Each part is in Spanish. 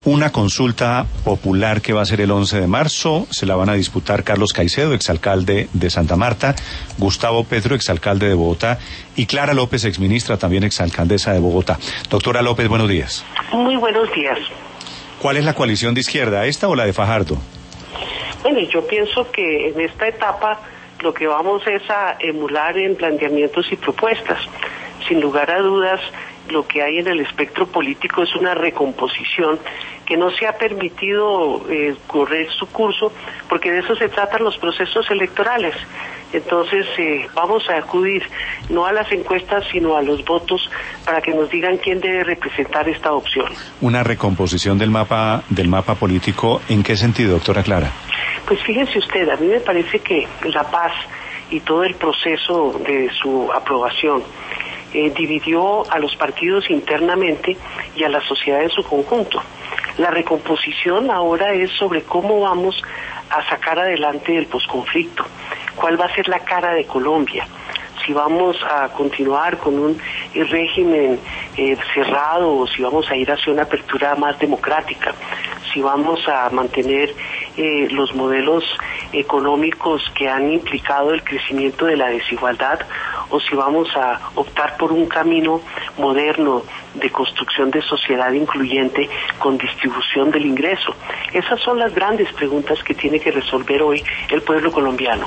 una consulta popular que va a ser el 11 de marzo. Se la van a disputar Carlos Caicedo, exalcalde de Santa Marta, Gustavo Petro, exalcalde de Bogotá, y Clara López, exministra, también exalcaldesa de Bogotá. Doctora López, buenos días. Muy buenos días. ¿Cuál es la coalición de izquierda, esta o la de Fajardo? Bueno, yo pienso que en esta etapa lo que vamos es a emular en planteamientos y propuestas. Sin lugar a dudas, lo que hay en el espectro político es una recomposición que no se ha permitido correr su curso, porque de eso se tratan los procesos electorales. Entonces vamos a acudir no a las encuestas sino a los votos para que nos digan quién debe representar esta opción. Una recomposición del mapa político, ¿en qué sentido, doctora Clara? Pues fíjense usted, a mí me parece que la paz y todo el proceso de su aprobación dividió a los partidos internamente y a la sociedad en su conjunto. La recomposición ahora es sobre cómo vamos a sacar adelante el posconflicto, cuál va a ser la cara de Colombia, si vamos a continuar con un régimen cerrado o si vamos a ir hacia una apertura más democrática, si vamos a mantener los modelos económicos que han implicado el crecimiento de la desigualdad o si vamos a optar por un camino moderno de construcción de sociedad incluyente con distribución del ingreso. Esas son las grandes preguntas que tiene que resolver hoy el pueblo colombiano.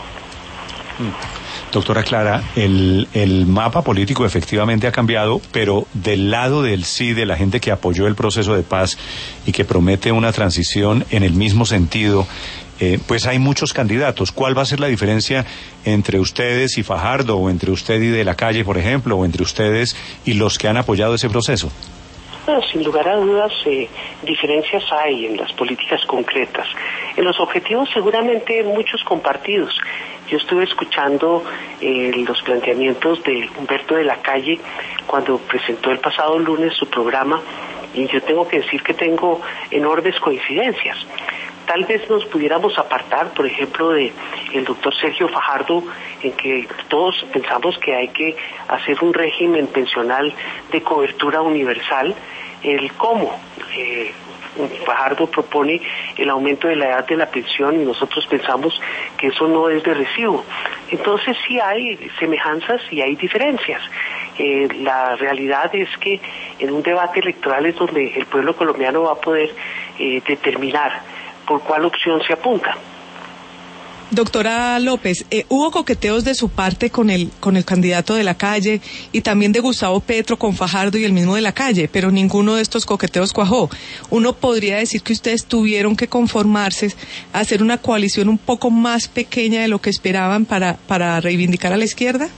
Doctora Clara, el mapa político efectivamente ha cambiado, pero del lado del sí, de la gente que apoyó el proceso de paz y que promete una transición en el mismo sentido, pues hay muchos candidatos. ¿Cuál va a ser la diferencia entre ustedes y Fajardo, o entre usted y De la Calle, por ejemplo, o entre ustedes y los que han apoyado ese proceso? Bueno, sin lugar a dudas, diferencias hay en las políticas concretas. En los objetivos seguramente muchos compartidos. Yo estuve escuchando los planteamientos de Humberto De la Calle cuando presentó el pasado lunes su programa, y yo tengo que decir que tengo enormes coincidencias. Tal vez nos pudiéramos apartar, por ejemplo, de el doctor Sergio Fajardo, en que todos pensamos que hay que hacer un régimen pensional de cobertura universal. El cómo. Fajardo propone el aumento de la edad de la pensión y nosotros pensamos que eso no es de recibo. Entonces sí hay semejanzas y hay diferencias. La realidad es que en un debate electoral es donde el pueblo colombiano va a poder determinar por cuál opción se apunta. Doctora López, hubo coqueteos de su parte con el candidato De la Calle y también de Gustavo Petro con Fajardo y el mismo De la Calle, pero ninguno de estos coqueteos cuajó. Uno podría decir que ustedes tuvieron que conformarse a hacer una coalición un poco más pequeña de lo que esperaban para reivindicar a la izquierda.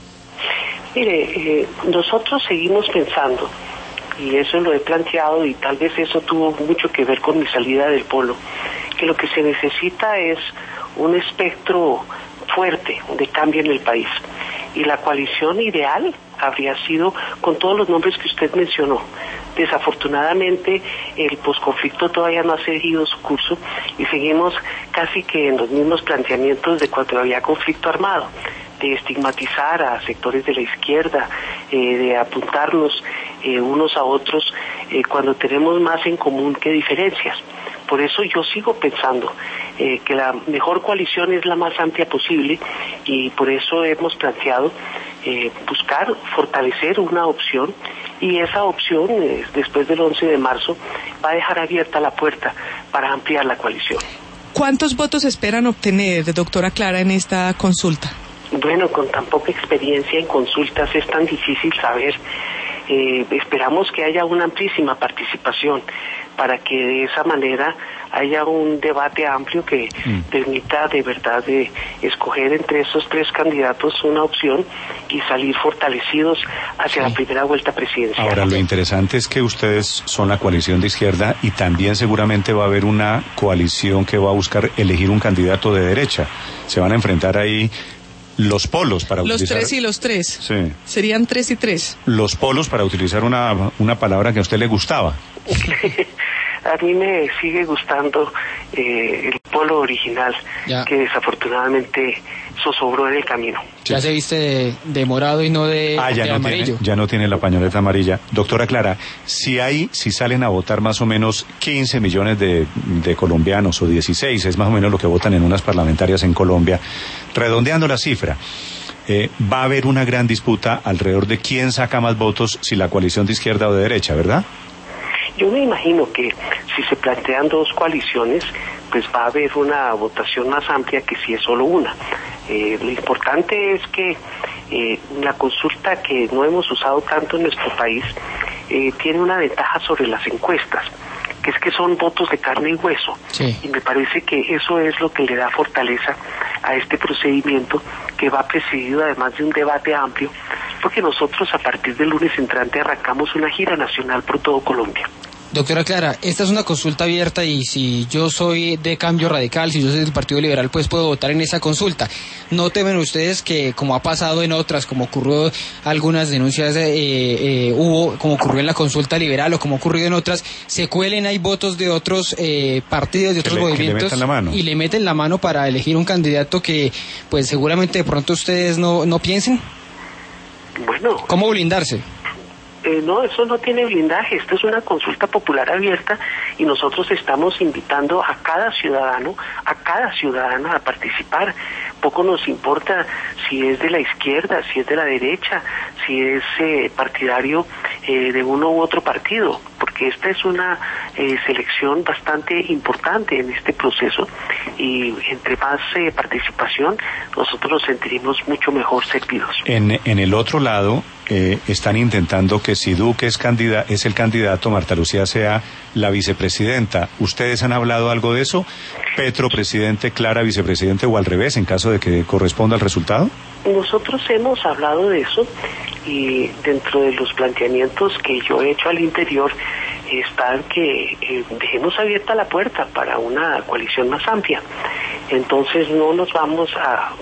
Mire, nosotros seguimos pensando, y eso lo he planteado y tal vez eso tuvo mucho que ver con mi salida del polo, que lo que se necesita es un espectro fuerte de cambio en el país. Y la coalición ideal habría sido con todos los nombres que usted mencionó. Desafortunadamente, el posconflicto todavía no ha seguido su curso y seguimos casi que en los mismos planteamientos de cuando había conflicto armado, de estigmatizar a sectores de la izquierda, de apuntarnos unos a otros cuando tenemos más en común que diferencias. Por eso yo sigo pensando que la mejor coalición es la más amplia posible y por eso hemos planteado buscar fortalecer una opción, y esa opción después del 11 de marzo va a dejar abierta la puerta para ampliar la coalición. ¿Cuántos votos esperan obtener, doctora Clara, en esta consulta? Bueno, con tan poca experiencia en consultas es tan difícil saber. Esperamos que haya una amplísima participación para que de esa manera haya un debate amplio que permita de verdad escoger entre esos tres candidatos una opción y salir fortalecidos hacia la primera vuelta presidencial. Ahora, lo interesante es que ustedes son la coalición de izquierda y también seguramente va a haber una coalición que va a buscar elegir un candidato de derecha. Se van a enfrentar ahí los polos para los utilizar... Los tres y los tres. Sí. Serían 3 y 3. Los polos, para utilizar una palabra que a usted le gustaba. A mí me sigue gustando el polo original, que desafortunadamente zozobró en el camino. Ya se viste de morado y no de amarillo. Ya no tiene la pañoleta amarilla. Doctora Clara, si salen a votar más o menos 15 millones de colombianos, o 16, es más o menos lo que votan en unas parlamentarias en Colombia, redondeando la cifra, va a haber una gran disputa alrededor de quién saca más votos, si la coalición de izquierda o de derecha, ¿verdad? Yo me imagino que si se plantean dos coaliciones, pues va a haber una votación más amplia que si es solo una. Lo importante es que la consulta, que no hemos usado tanto en nuestro país, tiene una ventaja sobre las encuestas, que es que son votos de carne y hueso. Sí. Y me parece que eso es lo que le da fortaleza a este procedimiento, que va presidido además de un debate amplio, porque nosotros a partir del lunes entrante arrancamos una gira nacional por todo Colombia. Doctora Clara, esta es una consulta abierta y si yo soy de Cambio Radical, si yo soy del Partido Liberal, pues puedo votar en esa consulta. No temen ustedes que, como ha pasado en otras, como ocurrió algunas denuncias, como ocurrió en la consulta liberal o como ha ocurrido en otras, se cuelen ahí votos de otros partidos, de otros movimientos y le meten la mano para elegir un candidato que, pues seguramente de pronto ustedes no piensen? Bueno. ¿Cómo blindarse? No, eso no tiene blindaje. Esto es una consulta popular abierta y nosotros estamos invitando a cada ciudadana a participar. Poco nos importa si es de la izquierda, si es de la derecha, si es partidario de uno u otro partido, porque esta es una selección bastante importante en este proceso y entre más participación nosotros nos sentiremos mucho mejor servidos. En el otro lado están intentando que si Duque es el candidato, Marta Lucía sea la vicepresidenta. ¿Ustedes han hablado algo de eso? ¿Petro presidente, Clara vicepresidente, o al revés, en caso de que corresponda el resultado? Nosotros hemos hablado de eso y dentro de los planteamientos que yo he hecho al interior están que dejemos abierta la puerta para una coalición más amplia. Entonces no nos vamos a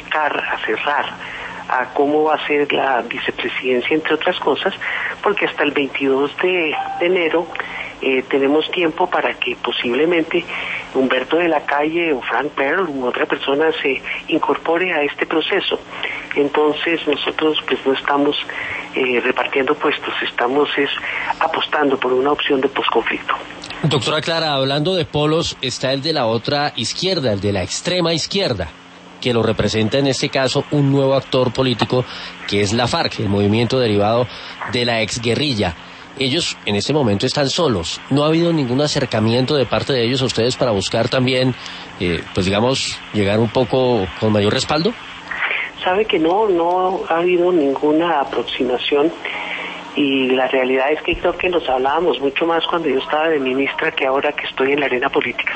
cerrar a cómo va a ser la vicepresidencia, entre otras cosas, porque hasta el 22 de enero tenemos tiempo para que posiblemente Humberto de la Calle o Frank Pearl u otra persona se incorpore a este proceso. Entonces nosotros pues no estamos repartiendo puestos, estamos apostando por una opción de posconflicto. Doctora Clara, hablando de polos, está el de la otra izquierda, el de la extrema izquierda, que lo representa en este caso un nuevo actor político que es la FARC, el movimiento derivado de la exguerrilla. Ellos en este momento están solos. ¿No ha habido ningún acercamiento de parte de ellos a ustedes para buscar también, pues digamos, llegar un poco con mayor respaldo? Sabe que no ha habido ninguna aproximación y la realidad es que creo que nos hablábamos mucho más cuando yo estaba de ministra que ahora que estoy en la arena política.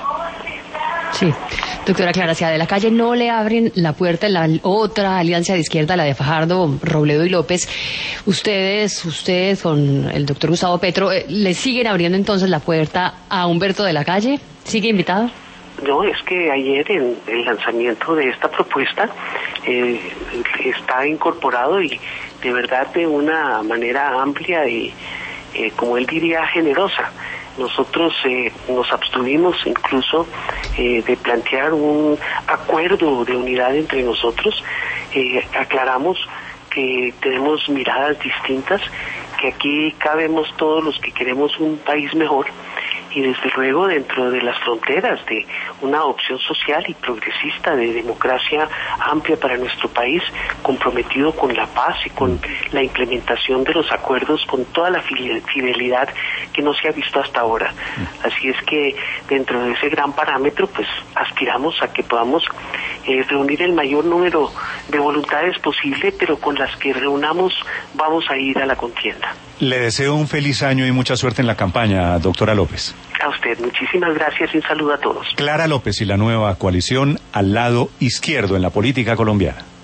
Sí, doctora Clara, si a De la Calle no le abren la puerta en la otra alianza de izquierda, la de Fajardo, Robledo y López, ustedes con el doctor Gustavo Petro, ¿le siguen abriendo entonces la puerta a Humberto De la Calle? ¿Sigue invitado? No, es que ayer en el lanzamiento de esta propuesta está incorporado y de verdad de una manera amplia y, como él diría, generosa. Nosotros nos abstuvimos incluso de plantear un acuerdo de unidad entre nosotros. Aclaramos que tenemos miradas distintas, que aquí cabemos todos los que queremos un país mejor y desde luego dentro de las fronteras de una opción social y progresista de democracia amplia para nuestro país, comprometido con la paz y con la implementación de los acuerdos con toda la fidelidad que no se ha visto hasta ahora. Así es que dentro de ese gran parámetro pues aspiramos a que podamos reunir el mayor número de voluntades posible, pero con las que reunamos vamos a ir a la contienda. Le deseo un feliz año y mucha suerte en la campaña, doctora López. A usted, muchísimas gracias y un saludo a todos. Clara López y la nueva coalición al lado izquierdo en la política colombiana.